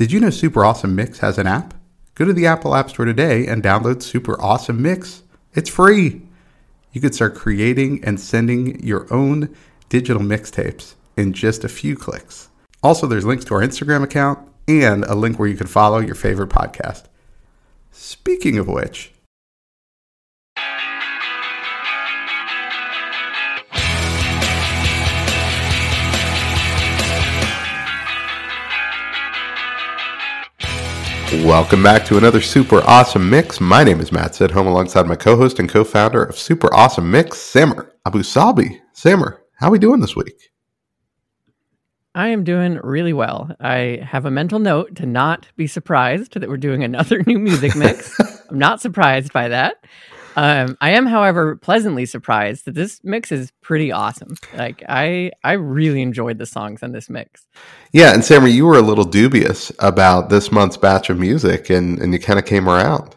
Did you know Super Awesome Mix has an app? Go to the Apple App Store today and download Super Awesome Mix. It's free. You could start creating and sending your own digital mixtapes in just a few clicks. Also, there's links to our Instagram account and a link where you can follow your favorite podcast. Speaking of which, welcome back to another Super Awesome Mix. My name is Matt Sidholm, alongside my co-host and co-founder of Super Awesome Mix, Samer Abusalbi. Samer, how are we doing this week? I am doing really well. I have a mental note to not be surprised that we're doing another new music mix. I'm not surprised by that. I am, however, pleasantly surprised that this mix is pretty awesome. Like, I really enjoyed the songs on this mix. Yeah, and Samer, you were a little dubious about this month's batch of music, and you kind of came around.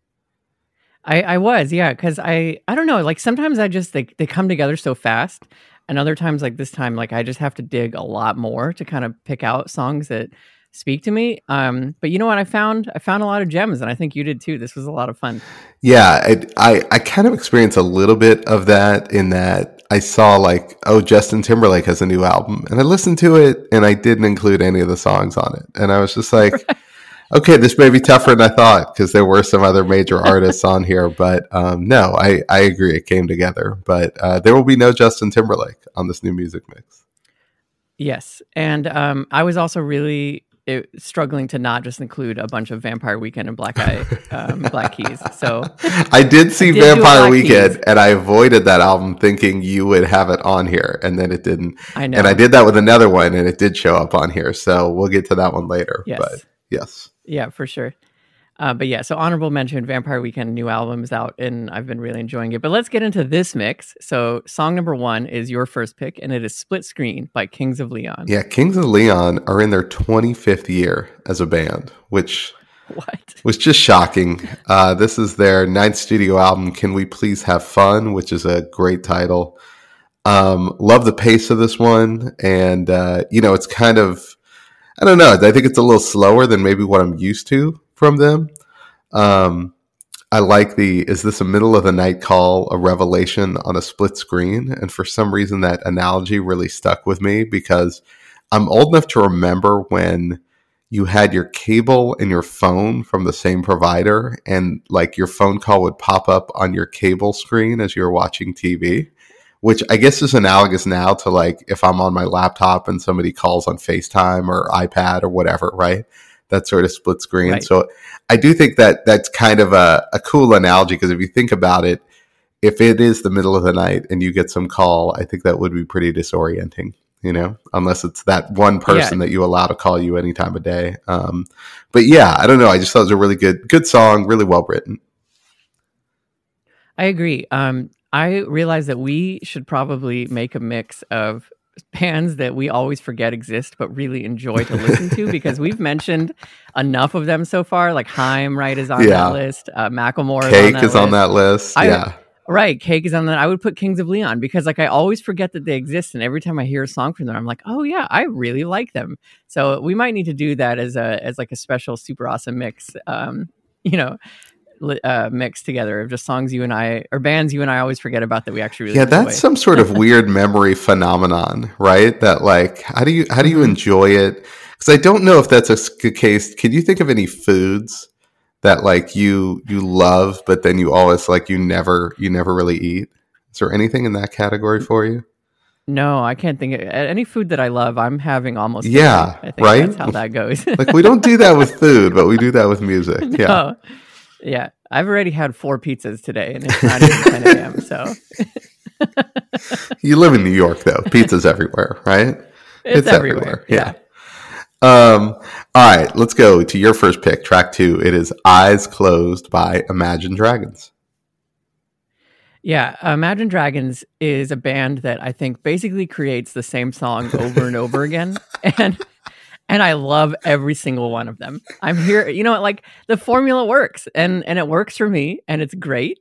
I was, yeah, because I don't know, like sometimes they come together so fast, and other times, like this time, like I just have to dig a lot more to kind of pick out songs that speak to me. But you know what? I found a lot of gems, and I think you did too. This was a lot of fun. Yeah, I kind of experienced a little bit of that in that I saw like, oh, Justin Timberlake has a new album, and I listened to it, and I didn't include any of the songs on it, and I was just like, okay, this may be tougher than I thought because there were some other major artists on here, but no, I agree, it came together. But there will be no Justin Timberlake on this new music mix. Yes, and I was also really struggling to not just include a bunch of Vampire Weekend and Black Keys. So I did see Vampire Weekend, Keys, and I avoided that album thinking you would have it on here, and then it didn't. I know. And I did that with another one, and it did show up on here. So we'll get to that one later. Yes. But yes. Yeah, for sure. But yeah, so honorable mention, Vampire Weekend, new album is out, and I've been really enjoying it. But let's get into this mix. So song number 1 is your first pick, and it is Split Screen by Kings of Leon. Yeah, Kings of Leon are in their 25th year as a band, which was just shocking. This is their 9th studio album, Can We Please Have Fun, which is a great title. Love the pace of this one, and it's kind of, I don't know, I think it's a little slower than maybe what I'm used to from them. I like is this a middle of the night call, a revelation on a split screen? And for some reason that analogy really stuck with me because I'm old enough to remember when you had your cable and your phone from the same provider, and like your phone call would pop up on your cable screen as you were watching TV, which I guess is analogous now to like if I'm on my laptop and somebody calls on FaceTime or iPad or whatever, right? That sort of split screen. Right. So I do think that that's kind of a cool analogy because if you think about it, if it is the middle of the night and you get some call, I think that would be pretty disorienting, unless it's that one person that you allow to call you any time of day. But yeah, I don't know. I just thought it was a really good song, really well written. I agree. I realized that we should probably make a mix of bands that we always forget exist but really enjoy to listen to because we've mentioned enough of them so far. Like Haim, right, is on that list. Macklemore is on that list. Right, Cake is on that. I would put Kings of Leon because like I always forget that they exist, and every time I hear a song from them, I'm like, oh yeah, I really like them. So we might need to do that as like a special Super Awesome Mix. Mixed together of just songs you and I, or bands you and I always forget about that we actually really enjoy. That's some sort of weird memory phenomenon, right? That like, how do you enjoy it? Because I don't know if that's a case. Can you think of any foods that like you love, but then you always like you never really eat? Is there anything in that category for you? No, I can't think of any food that I love. I'm having almost. Yeah, I think right. That's how that goes. Like we don't do that with food, but we do that with music. No. Yeah. Yeah, I've already had 4 pizzas today, and it's not even 10 a.m., so. You live in New York, though. Pizza's everywhere, right? It's everywhere. Yeah. All right, let's go to your first pick, track 2. It is Eyes Closed by Imagine Dragons. Yeah, Imagine Dragons is a band that I think basically creates the same song over and over again, and I love every single one of them. I'm here, like the formula works, and it works for me, and it's great.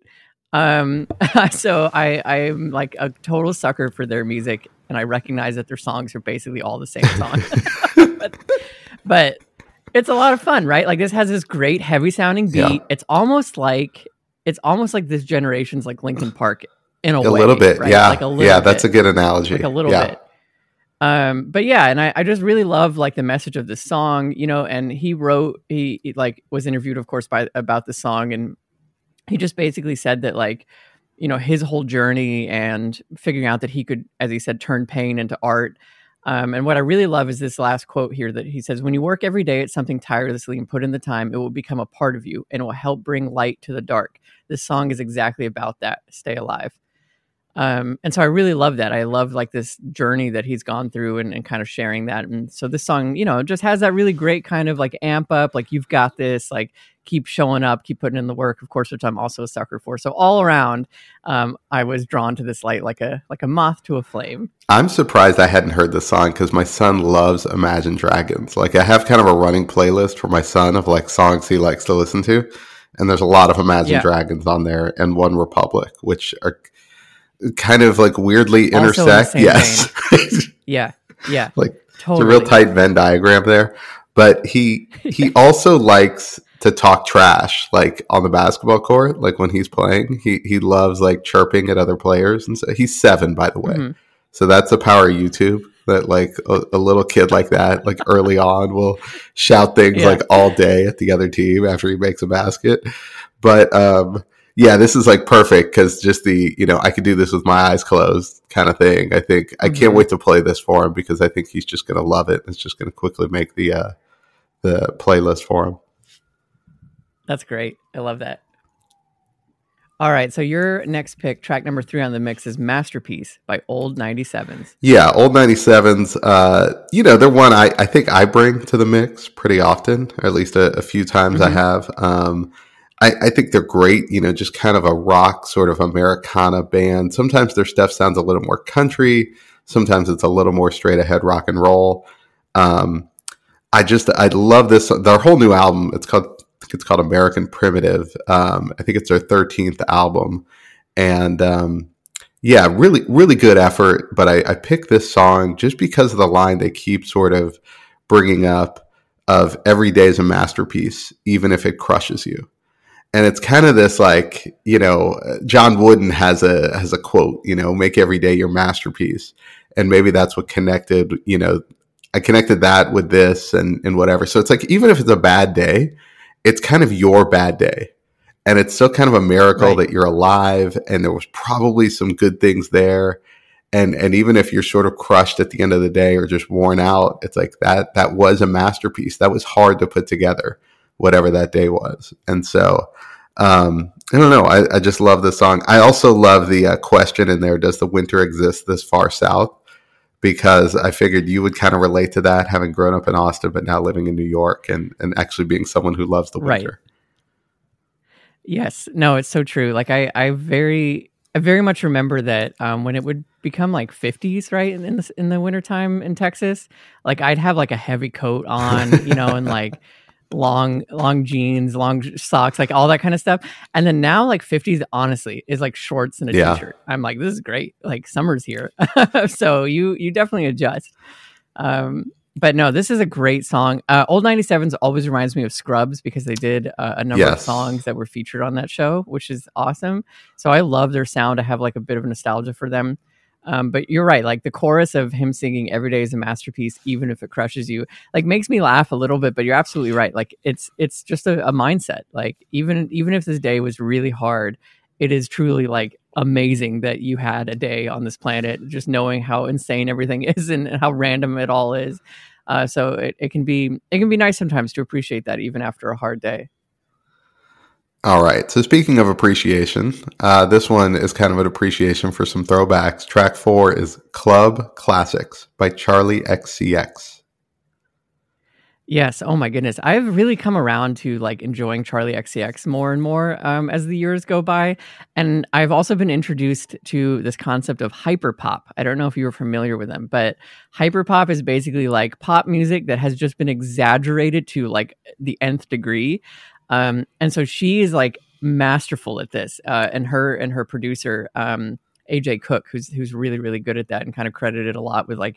So I'm like a total sucker for their music, and I recognize that their songs are basically all the same song. but It's a lot of fun, right? Like this has this great heavy sounding beat. Yeah. It's almost like this generation's like Linkin Park in a way. Little bit, right? yeah. Like a little yeah, bit. That's a good analogy. Like a little bit. But yeah, and I just really love like the message of this song, you know, and he like was interviewed, of course, about the song, and he just basically said that like, you know, his whole journey and figuring out that he could, as he said, turn pain into art. And what I really love is this last quote here that he says, when you work every day at something tirelessly and put in the time, it will become a part of you and it will help bring light to the dark. This song is exactly about that. Stay alive. And so I really love that. I love like this journey that he's gone through and kind of sharing that. And so this song, you know, just has that really great kind of like amp up, like you've got this, like keep showing up, keep putting in the work, of course, which I'm also a sucker for. So all around, I was drawn to this light like a moth to a flame. I'm surprised I hadn't heard this song because my son loves Imagine Dragons. Like I have kind of a running playlist for my son of like songs he likes to listen to. And there's a lot of Imagine Dragons on there and One Republic, which are kind of like weirdly intersect. Yes. yeah. Like totally. It's a real tight Venn diagram there. But he also likes to talk trash, like on the basketball court, like when he's playing. He loves like chirping at other players. And so he's 7, by the way. Mm-hmm. So that's the power of YouTube, that like a little kid like that, like early on, will shout things like all day at the other team after he makes a basket. But yeah, this is like perfect because just the, you know, I could do this with my eyes closed kind of thing. I think I can't wait to play this for him because I think he's just going to love it. It's just going to quickly make the playlist for him. That's great. I love that. All right, so your next pick, track number 3 on the mix, is Masterpiece by Old 97s. Yeah, Old 97s, you know, they're one I think I bring to the mix pretty often, or at least a few times I have. I think they're great, you know, just kind of a rock sort of Americana band. Sometimes their stuff sounds a little more country. Sometimes it's a little more straight ahead rock and roll. I love this. Their whole new album, it's called American Primitive. I think it's their 13th album. And yeah, really, really good effort. But I picked this song just because of the line they keep sort of bringing up of every day is a masterpiece, even if it crushes you. And it's kind of this like, you know, John Wooden has a quote, you know, make every day your masterpiece. And maybe that's what connected, you know, I connected that with this and whatever. So it's like, even if it's a bad day, it's kind of your bad day. And it's still kind of a miracle that you're alive and there was probably some good things there. And even if you're sort of crushed at the end of the day or just worn out, it's like that was a masterpiece. That was hard to put together, whatever that day was. And so, I don't know. I just love this song. I also love the question in there, does the winter exist this far south? Because I figured you would kind of relate to that, having grown up in Austin, but now living in New York and actually being someone who loves the winter. Right. Yes. No, it's so true. Like I very much remember that when it would become like 50s, right, in the wintertime in Texas, like I'd have like a heavy coat on, you know, and like long jeans, long socks, like all that kind of stuff. And then now like 50s honestly is like shorts and a t-shirt. I'm like, this is great. Like summer's here. So you definitely adjust. But no, this is a great song. Old 97s always reminds me of Scrubs because they did a number of songs that were featured on that show, which is awesome. So I love their sound. I have like a bit of nostalgia for them. But you're right. Like the chorus of him singing "Every day is a masterpiece, even if it crushes you," like makes me laugh a little bit. But you're absolutely right. Like it's just a mindset. Like even if this day was really hard, it is truly like amazing that you had a day on this planet. Just knowing how insane everything is and how random it all is. So it can be nice sometimes to appreciate that even after a hard day. All right. So speaking of appreciation, this one is kind of an appreciation for some throwbacks. Track 4 is Club Classics by Charlie XCX. Yes. Oh my goodness. I've really come around to like enjoying Charlie XCX more and more as the years go by. And I've also been introduced to this concept of hyperpop. I don't know if you were familiar with them, but hyperpop is basically like pop music that has just been exaggerated to like the nth degree. And so she is like masterful at this, and her producer, AJ Cook, who's really, really good at that and kind of credited a lot with like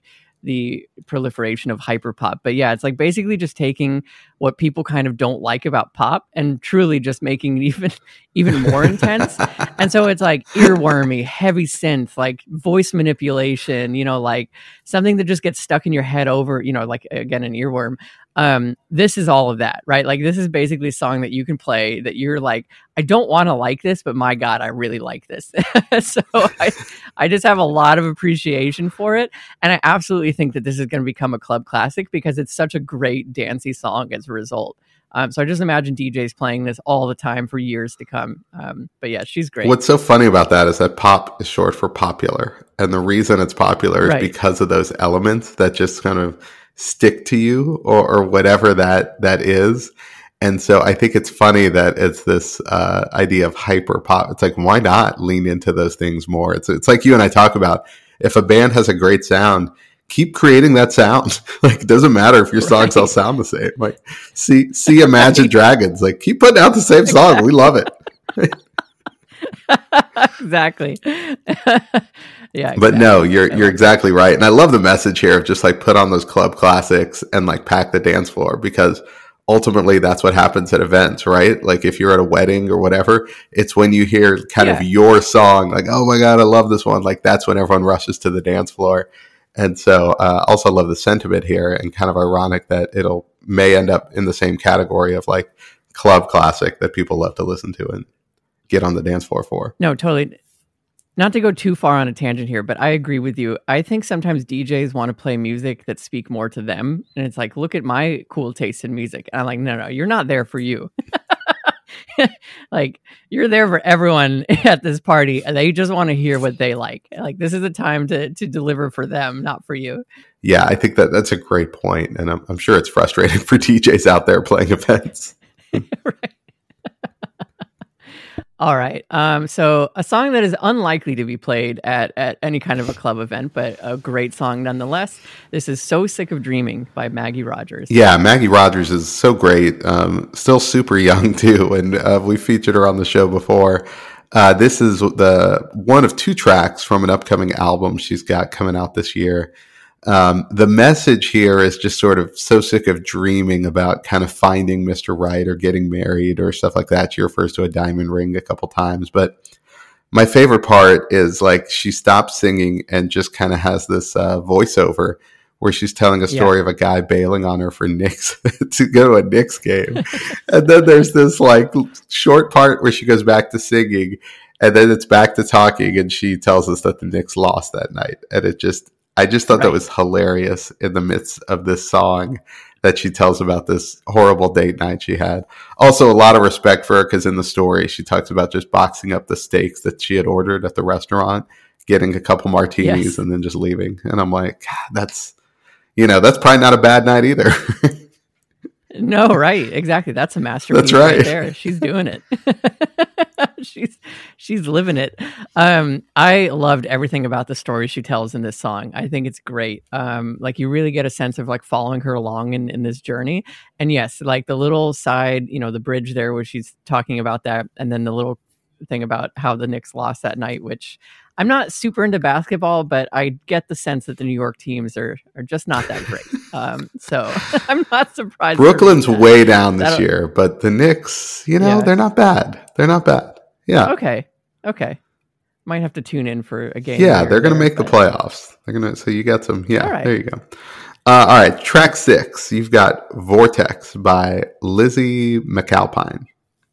the proliferation of hyperpop. But yeah, it's like basically just taking what people kind of don't like about pop and truly just making it even more intense. And so it's like earwormy, heavy synth, like voice manipulation, like something that just gets stuck in your head over, like again, an earworm. This is all of that, right? Like this is basically a song that you can play that you're like, I don't want to like this, but my God, I really like this. So I just have a lot of appreciation for it. And I absolutely think that this is going to become a club classic because it's such a great dancey song as a result. So I just imagine DJs playing this all the time for years to come. But yeah, she's great. What's so funny about that is that pop is short for popular. And the reason it's popular is because of those elements that just kind of stick to you or whatever that is. And so I think it's funny that it's this idea of hyper pop. It's like, why not lean into those things more? It's like you and I talk about, if a band has a great sound, keep creating that sound. Like, it doesn't matter if your songs all sound the same. Like, see Imagine Dragons. Like, keep putting out the same song. Exactly. We love it. Exactly. Yeah, but no, you're exactly right. And I love the message here of just like put on those club classics and like pack the dance floor, because ultimately that's what happens at events, right? Like if you're at a wedding or whatever, it's when you hear kind of your song, like, oh my God, I love this one. Like that's when everyone rushes to the dance floor. And so also love the sentiment here, and kind of ironic that it'll may end up in the same category of like club classic that people love to listen to and get on the dance floor for. No, totally. Not to go too far on a tangent here, but I agree with you. I think sometimes DJs want to play music that speak more to them. And it's like, look at my cool taste in music. And I'm like, no, you're not there for you. Like, you're there for everyone at this party, and they just want to hear what they like. Like, this is a time to deliver for them, not for you. Yeah, I think that's a great point. And I'm sure it's frustrating for DJs out there playing events. Right. All right. So a song that is unlikely to be played at any kind of a club event, but a great song nonetheless. This is So Sick of Dreaming by Maggie Rogers. Yeah, Maggie Rogers is so great. Still super young too. And we featured her on the show before. This is the one of 2 tracks from an upcoming album she's got coming out this year. The message here is just sort of so sick of dreaming about kind of finding Mr. Right or getting married or stuff like that. She refers to a diamond ring a couple times, but my favorite part is like she stops singing and just kind of has this voiceover where she's telling a story of a guy bailing on her for Knicks to go to a Knicks game. And then there's this like short part where she goes back to singing, and then it's back to talking, and she tells us that the Knicks lost that night. And I just thought that was hilarious in the midst of this song that she tells about this horrible date night she had. Also, a lot of respect for her, because in the story, she talks about just boxing up the steaks that she had ordered at the restaurant, getting a couple martinis, and then just leaving. And I'm like, God, that's probably not a bad night either. No, right. Exactly. That's a masterpiece. That's right there. She's doing it. She's living it. I loved everything about the story she tells in this song. I think it's great. Like you really get a sense of like following her along in this journey. And yes, like the little side, the bridge there where she's talking about that, and then the little thing about how the Knicks lost that night, which I'm not super into basketball, but I get the sense that the New York teams are just not that great. So I'm not surprised. Brooklyn's way down this year, but the Knicks, they're not bad. They're not bad. Yeah. Okay. Might have to tune in for a game. Yeah, they're going to make the playoffs. So you got some. Yeah, right. There you go. All right, track 6. You've got Vortex by Lizzie McAlpine.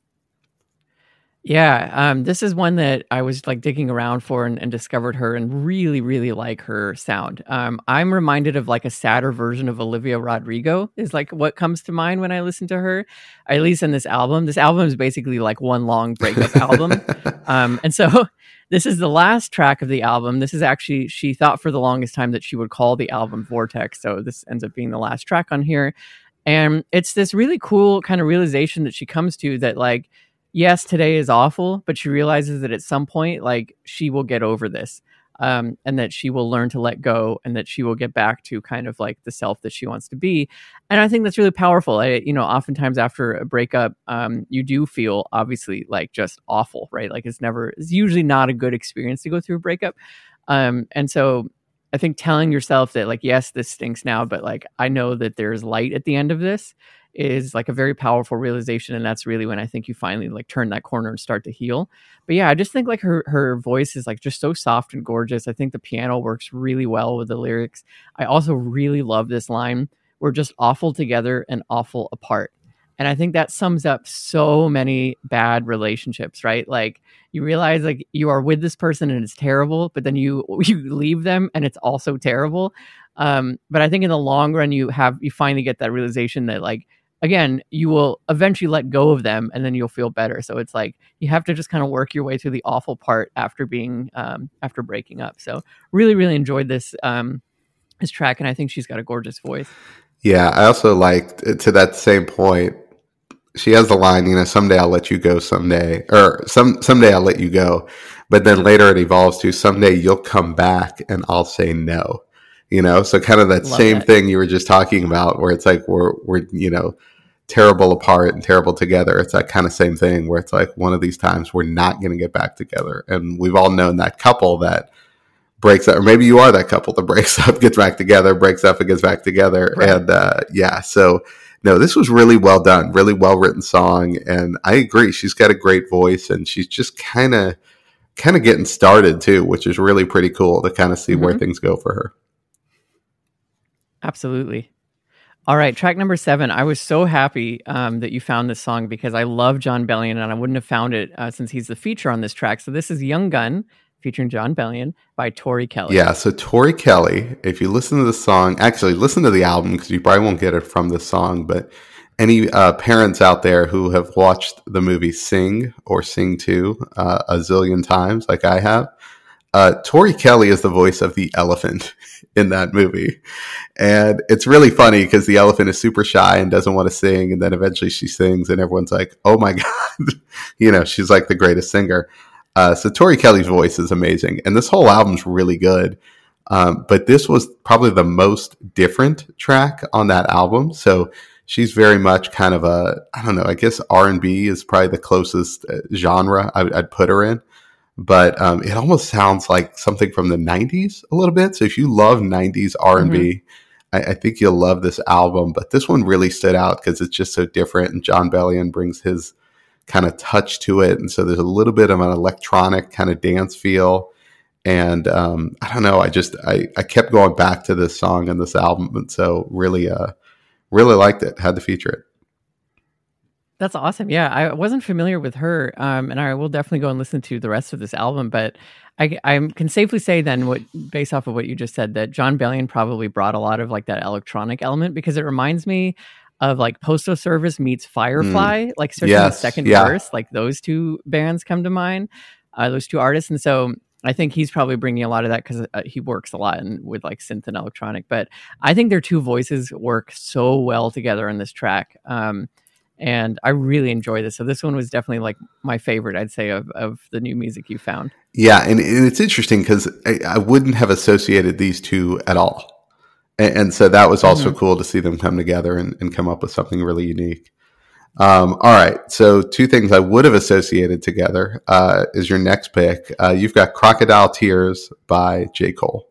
Yeah, this is one that I was like digging around for and discovered her and really, really like her sound. I'm reminded of like a sadder version of Olivia Rodrigo is like what comes to mind when I listen to her, at least in this album. This album is basically like one long breakup album. And so this is the last track of the album. This is actually, she thought for the longest time that she would call the album Vortex. So this ends up being the last track on here. And it's this really cool kind of realization that she comes to that like, yes, today is awful, but she realizes that at some point, like she will get over this, and that she will learn to let go, and that she will get back to kind of like the self that she wants to be. And I think that's really powerful. Oftentimes after a breakup, you do feel obviously like just awful, right? Like it's usually not a good experience to go through a breakup. And so I think telling yourself that like, yes, this stinks now, but like, I know that there's light at the end of this is like a very powerful realization. And that's really when I think you finally like turn that corner and start to heal. But yeah, I just think like her voice is like just so soft and gorgeous. I think the piano works really well with the lyrics. I also really love this line, "We're just awful together and awful apart." And I think that sums up so many bad relationships, right? Like you realize like you are with this person and it's terrible, but then you leave them and it's also terrible. But I think in the long run, you finally get that realization that like, again, you will eventually let go of them and then you'll feel better. So it's like you have to just kind of work your way through the awful part after after breaking up. So really, really enjoyed this track, and I think she's got a gorgeous voice. Yeah, I also liked to that same point. She has the line, someday I'll let you go someday, or someday I'll let you go. But then later it evolves to someday you'll come back and I'll say no. So kind of that same thing you were just talking about, where it's like we're terrible apart and terrible together. It's that kind of same thing where it's like one of these times we're not going to get back together. And we've all known that couple that breaks up, or maybe you are that couple that breaks up, gets back together, breaks up and gets back together. Right. And so no, this was really well done, really well written song. And I agree. She's got a great voice and she's just kind of getting started too, which is really pretty cool to kind of see where things go for her. Absolutely. All right, track number 7. I was so happy that you found this song because I love Jon Bellion and I wouldn't have found it since he's the feature on this track. So this is Young Gun featuring Jon Bellion by Tori Kelly. Yeah, so Tori Kelly, if you listen to the song, actually listen to the album because you probably won't get it from the song, but any parents out there who have watched the movie Sing or Sing 2 a zillion times like I have, Tori Kelly is the voice of the elephant in that movie. And it's really funny because the elephant is super shy and doesn't want to sing. And then eventually she sings and everyone's like, oh my God, she's like the greatest singer. So Tori Kelly's voice is amazing. And this whole album's really good. But this was probably the most different track on that album. So she's very much kind of I guess R&B is probably the closest genre I'd put her in. But it almost sounds like something from the 90s a little bit. So if you love 90s R&B, I think you'll love this album. But this one really stood out because it's just so different. And Jon Bellion brings his kind of touch to it. And so there's a little bit of an electronic kind of dance feel. And I don't know, I kept going back to this song and this album. And so really liked it, had to feature it. That's awesome. Yeah, I wasn't familiar with her, and I will definitely go and listen to the rest of this album. But I can safely say then, based off of what you just said, that Jon Bellion probably brought a lot of like that electronic element because it reminds me of like Postal Service meets Firefly, like especially the second verse. Like those two bands come to mind, those two artists, and so I think he's probably bringing a lot of that because he works a lot with like synth and electronic. But I think their two voices work so well together in this track. And I really enjoy this. So this one was definitely like my favorite, I'd say, of the new music you found. Yeah, and it's interesting because I wouldn't have associated these two at all. And so that was also cool to see them come together and come up with something really unique. All right, so 2 things I would have associated together is your next pick. You've got Crocodile Tears by J. Cole.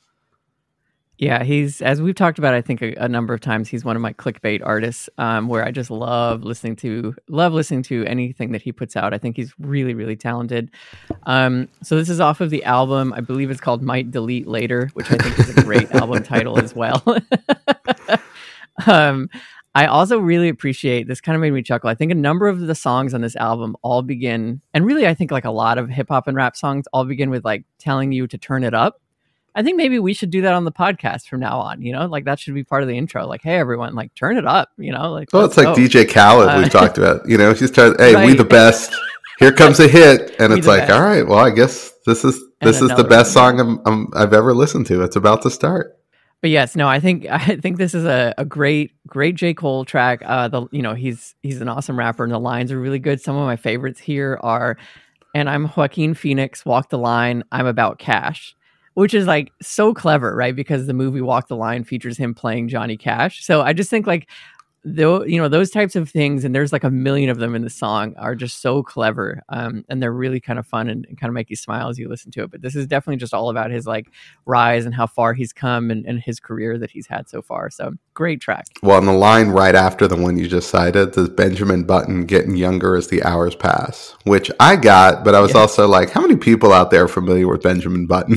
Yeah, he's, as we've talked about, I think a number of times, he's one of my clickbait artists where I just love listening to anything that he puts out. I think he's really, really talented. So this is off of the album, I believe it's called Might Delete Later, which I think is a great album title as well. I also really appreciate, this kind of made me chuckle. I think a number of the songs on this album all begin, and really I think like a lot of hip hop and rap songs all begin with like telling you to turn it up. I think maybe we should do that on the podcast from now on, like that should be part of the intro. Like, hey, everyone, like turn it up, like. Well, it's like DJ Khaled we've talked about, he's trying, hey, right. We the best. Here comes a hit. And it's like, best. All right, well, I guess this is the best song I've ever listened to. It's about to start. But yes, no, I think this is a great J. Cole track. He's an awesome rapper and the lines are really good. Some of my favorites here are, and I'm Joaquin Phoenix, walk the line, I'm about cash. Which is like so clever, right? Because the movie Walk the Line features him playing Johnny Cash. So I just think like though, those types of things, and there's like a million of them in the song, are just so clever, and they're really kind of fun and kind of make you smile as you listen to it. But this is definitely just all about his like rise and how far he's come and his career that he's had so far. So great track. Well, on the line right after the one you just cited, the Benjamin Button getting younger as the hours pass, which I got, but I was also like, how many people out there are familiar with Benjamin Button?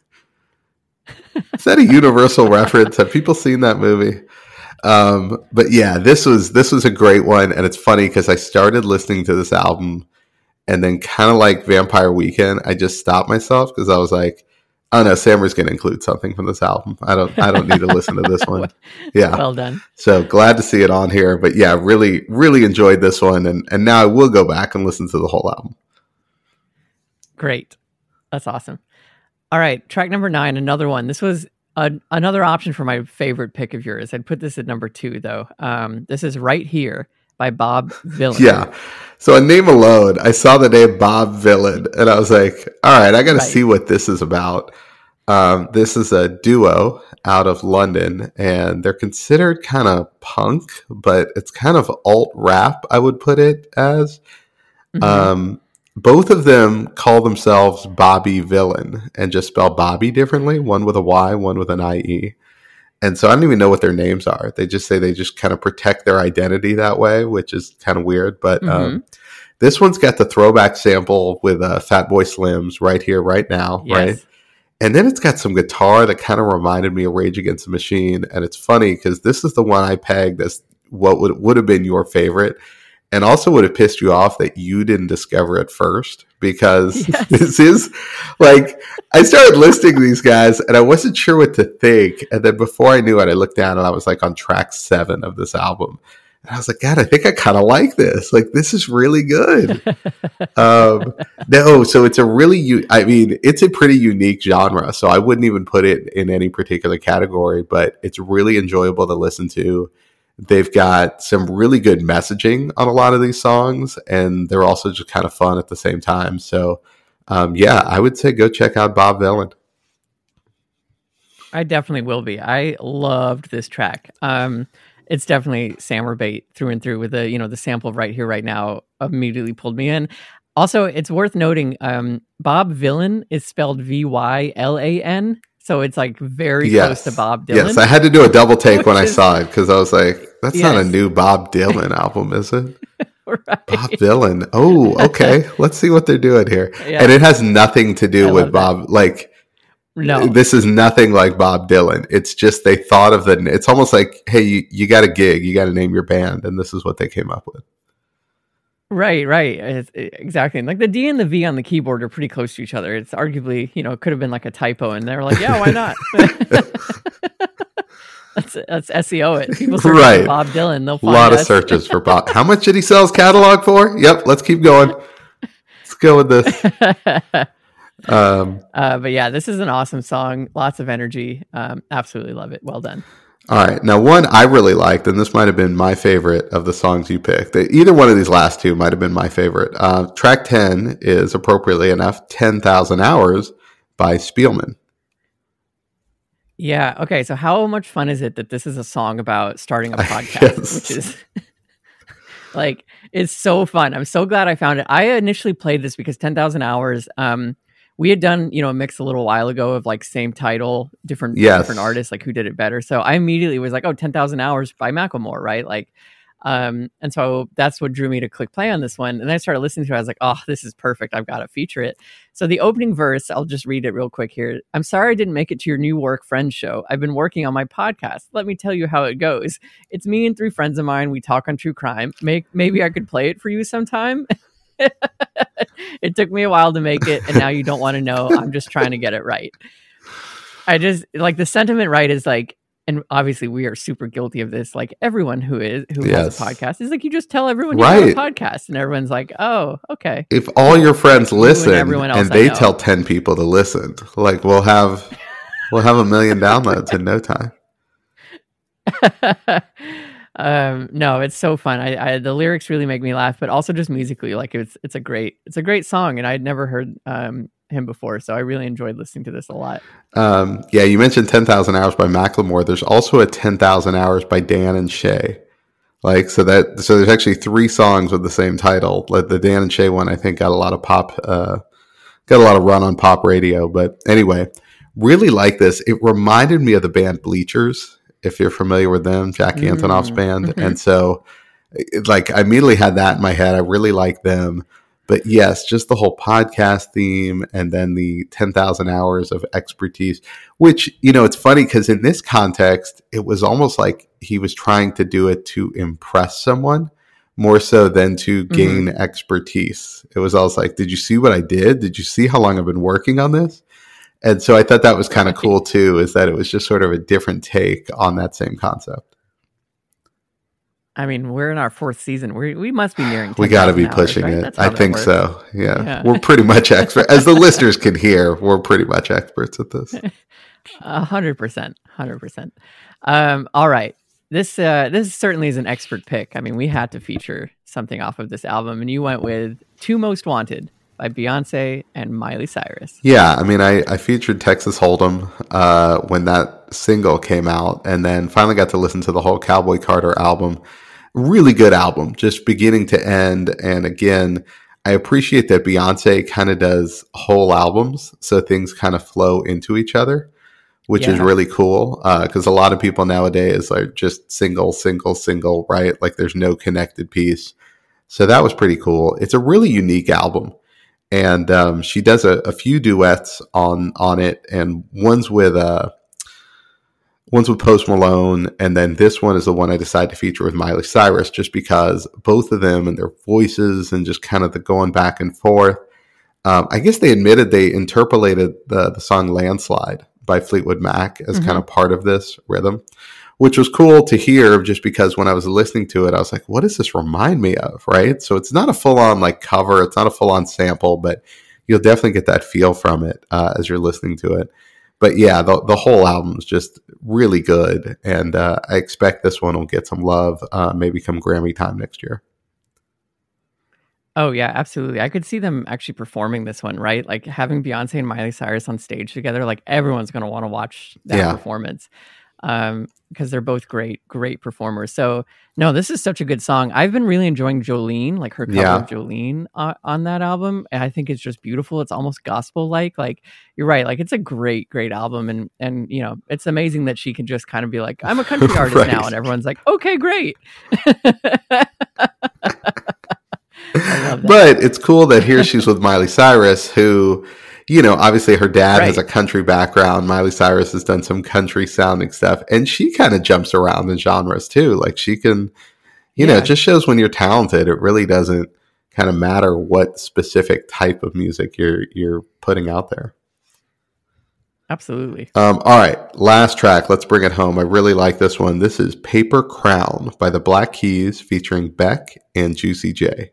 Is that a universal reference? Have people seen that movie? But yeah, this was a great one, and it's funny because I started listening to this album, and then kind of like Vampire Weekend, I just stopped myself because I was like, oh no, Sammer's going to include something from this album. I don't need to listen to this one. Yeah, well done. So glad to see it on here, but yeah, really really enjoyed this one, and now I will go back and listen to the whole album. Great, that's awesome. All right, track number 9, another one. This was another option for my favorite pick of yours. I'd put this at number 2, though. This is Right Here by Bob Vylan. Yeah. So a name alone, I saw the name Bob Vylan, and I was like, all right, I got to see what this is about. This is a duo out of London, and they're considered kind of punk, but it's kind of alt-rap, I would put it as. Mm-hmm. Both of them call themselves Bobby Vylan and just spell Bobby differently, one with a Y, one with an IE. And so I don't even know what their names are. They just say they just kind of protect their identity that way, which is kind of weird. But this one's got the throwback sample with Fatboy Slim's Right Here, Right Now, right? And then it's got some guitar that kind of reminded me of Rage Against the Machine. And it's funny because this is the one I pegged as what would have been your favorite. And also would have pissed you off that you didn't discover it first, because this is like, I started listing these guys and I wasn't sure what to think. And then before I knew it, I looked down and I was like on track 7 of this album. And I was like, God, I think I kind of like this. Like, this is really good. No, so it's it's a pretty unique genre. So I wouldn't even put it in any particular category, but it's really enjoyable to listen to. They've got some really good messaging on a lot of these songs, and they're also just kind of fun at the same time. So, I would say go check out Bob Vylan. I definitely will be. I loved this track. It's definitely Sammer bait through and through, with the sample of Right Here, Right Now immediately pulled me in. Also, it's worth noting, Bob Vylan is spelled Vylan. So it's like very close to Bob Dylan. Yes, I had to do a double take when I saw it, because I was like, that's not a new Bob Dylan album, is it? Right. Bob Vylan. Oh, okay. Let's see what they're doing here. Yeah. And it has nothing to do with Bob. Like, no, this is nothing like Bob Dylan. It's just they thought of it's almost like, hey, you got a gig, you got to name your band, and this is what they came up with. Right. Exactly. And like the D and the V on the keyboard are pretty close to each other. It's arguably, it could have been like a typo, and they were like, yeah, why not? That's SEO it. People search for Bob Dylan, they'll find a lot of searches for Bob. How much did he sell his catalog for? Yep, let's keep going. Let's go with this. But yeah, this is an awesome song. Lots of energy. Absolutely love it. Well done. All right. Now, one I really liked, and this might have been my favorite of the songs you picked. Either one of these last two might have been my favorite. Track 10 is, appropriately enough, 10,000 Hours by Spielman. Yeah. Okay. So how much fun is it that this is a song about starting a podcast, which is like, it's so fun. I'm so glad I found it. I initially played this because 10,000 Hours, we had done, a mix a little while ago of like same title, different artists, like who did it better. So I immediately was like, 10,000 Hours by Macklemore, right? Like, and so that's what drew me to click play on this one. And I started listening to it. I was like, oh, this is perfect. I've got to feature it. So the opening verse, I'll just read it real quick here. I'm sorry I didn't make it to your New Work Friends show. I've been working on my podcast. Let me tell you how it goes. It's me and 3 friends of mine. We talk on true crime. Maybe I could play it for you sometime. It took me a while to make it, and now you don't want to know. I'm just trying to get it right. I just like the sentiment, right? Is like, and obviously we are super guilty of this. Like everyone who has a podcast is like, you just tell everyone you have a podcast, and everyone's like, oh, okay. If all your friends listen and they tell 10 people to listen, like we'll have 1 million downloads in no time. No, it's so fun. I the lyrics really make me laugh, but also just musically, like it's a great song, and I'd never heard him before, so I really enjoyed listening to this a lot. You mentioned 10,000 Hours by Macklemore. There's also a 10,000 Hours by Dan and Shay. Like, so there's actually 3 songs with the same title. Like the Dan and Shay one, I think got a lot of run on pop radio. But anyway, really like this. It reminded me of the band Bleachers, if you're familiar with them, Jackie Antonoff's band. Mm-hmm. And so I immediately had that in my head. I really like them. But yes, just the whole podcast theme and then the 10,000 hours of expertise, which, it's funny because in this context, it was almost like he was trying to do it to impress someone more so than to gain expertise. It was always like, did you see what I did? Did you see how long I've been working on this? And so I thought that was kind of cool too, is that it was just sort of a different take on that same concept. I mean, we're in our 4th season. We must be nearing 10,000 We got to be pushing hours, right? it. I think so. Yeah. We're pretty much experts. As the listeners can hear, we're pretty much experts at this. 100%. 100%. All right. This certainly is an expert pick. I mean, we had to feature something off of this album, and you went with Two Most Wanted by Beyonce and Miley Cyrus. Yeah, I mean, I featured Texas Hold'em when that single came out, and then finally got to listen to the whole Cowboy Carter album. Really good album, just beginning to end. And again, I appreciate that Beyonce kind of does whole albums, so things kind of flow into each other, which is really cool, because a lot of people nowadays are just single, right? Like there's no connected piece. So that was pretty cool. It's a really unique album. And she does a few duets on it, and one's with Post Malone, and then this one is the one I decided to feature with Miley Cyrus, just because both of them and their voices and just kind of the going back and forth. I guess they admitted they interpolated the song Landslide by Fleetwood Mac as kind of part of this rhythm, which was cool to hear, just because when I was listening to it, I was like, what does this remind me of? Right. So it's not a full on cover. It's not a full on sample, but you'll definitely get that feel from it as you're listening to it. But yeah, the whole album is just really good. And I expect this one will get some love, maybe come Grammy time next year. Oh, yeah, absolutely. I could see them actually performing this one, right? Like having Beyonce and Miley Cyrus on stage together, like everyone's going to want to watch that performance. Because they're both great performers. So no, this is such a good song. I've been really enjoying Jolene, like her cover of Jolene on that album. And I think it's just beautiful. It's almost gospel-like. Like you're right. Like it's a great album. And it's amazing that she can just kind of be like, I'm a country artist now. And everyone's like, okay, great. I love that. But it's cool that here she's with Miley Cyrus, who, obviously her dad has a country background. Miley Cyrus has done some country sounding stuff, and she kind of jumps around in genres too. Like she can, it just shows when you're talented, it really doesn't kind of matter what specific type of music you're putting out there. Absolutely. All right. Last track. Let's bring it home. I really like this one. This is Paper Crown by the Black Keys featuring Beck and Juicy J.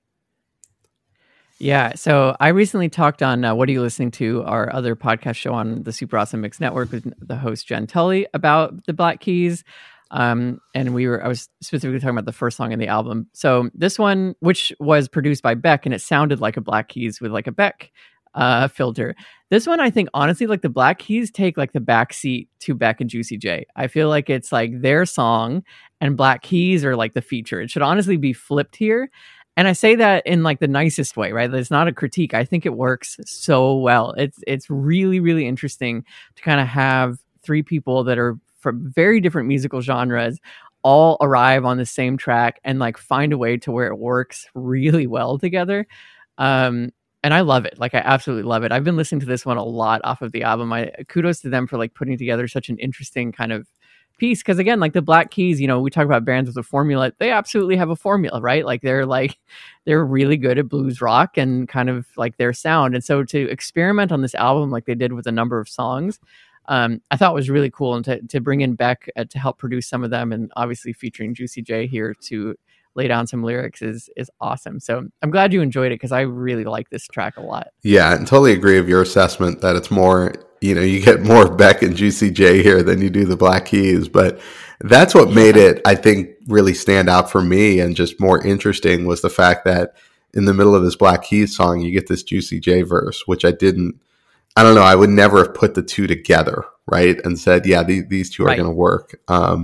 Yeah, so I recently talked on What Are You Listening To, our other podcast show on the Super Awesome Mix Network with the host Jen Tully about the Black Keys. And I was specifically talking about the first song in the album. So this one, which was produced by Beck, and it sounded like a Black Keys with like a Beck filter. This one, I think, honestly, like the Black Keys take like the backseat to Beck and Juicy J. I feel like it's like their song and Black Keys are like the feature. It should honestly be flipped here. And I say that in like the nicest way, right? It's not a critique. I think it works so well. It's really, really interesting to kind of have 3 people that are from very different musical genres all arrive on the same track and like find a way to where it works really well together. And I love it. Like I absolutely love it. I've been listening to this one a lot off of the album. Kudos to them for like putting together such an interesting kind of piece, because again, like the Black Keys, we talk about bands with a formula. They absolutely have a formula, right? Like they're really good at blues rock and kind of like their sound. And so to experiment on this album like they did with a number of songs, I thought was really cool. And to bring in Beck to help produce some of them, and obviously featuring Juicy J here to lay down some lyrics is awesome. So I'm glad you enjoyed it, because I really like this track a lot. Yeah, and totally agree with your assessment that it's more, you get more Beck and Juicy J here than you do the Black Keys. But that's what made it, I think, really stand out for me and just more interesting, was the fact that in the middle of this Black Keys song, you get this Juicy J verse, which I don't know, I would never have put the two together, right? And said, yeah, these two are going to work.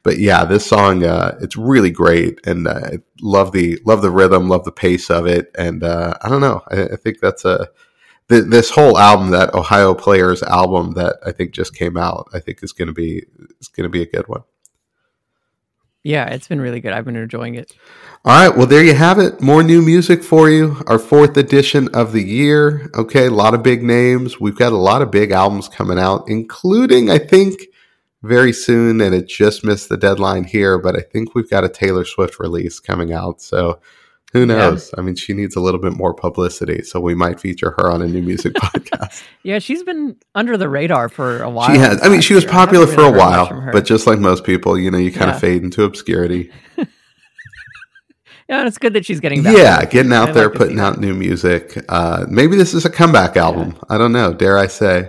But yeah, this song, it's really great, and I love the rhythm, love the pace of it, and I don't know, I think that's this whole album, that Ohio Players album that I think just came out, I think is going to be a good one. Yeah, it's been really good. I've been enjoying it. All right, well, there you have it. More new music for you. Our 4th edition of the year. Okay, a lot of big names. We've got a lot of big albums coming out, including, I think, very soon, and it just missed the deadline here, but I think we've got a Taylor Swift release coming out. So who knows? Yeah. I mean, she needs a little bit more publicity, so we might feature her on a new music podcast. Yeah, she's been under the radar for a while. She has. I mean, she was popular for a while, but just like most people, you kind of fade into obscurity. Yeah, and it's good that she's getting back. Yeah, getting out there, putting out new music. Maybe this is a comeback album. Yeah. I don't know. Dare I say?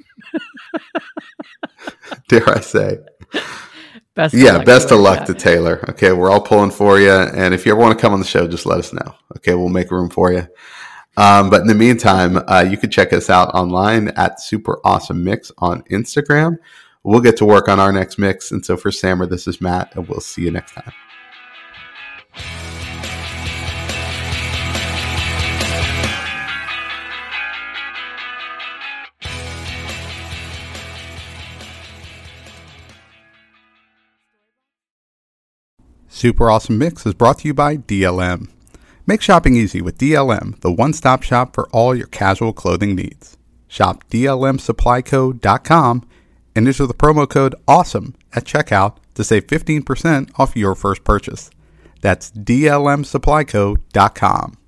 Dare I say? Best of luck to Taylor. Okay, we're all pulling for you. And if you ever want to come on the show, just let us know. Okay, we'll make room for you. But in the meantime, you can check us out online at Super Awesome Mix on Instagram. We'll get to work on our next mix. And so for Sammer, this is Matt, and we'll see you next time. Super Awesome Mix is brought to you by DLM. Make shopping easy with DLM, the one-stop shop for all your casual clothing needs. Shop DLMSupplyCo.com and enter the promo code AWESOME at checkout to save 15% off your first purchase. That's DLMSupplyCo.com.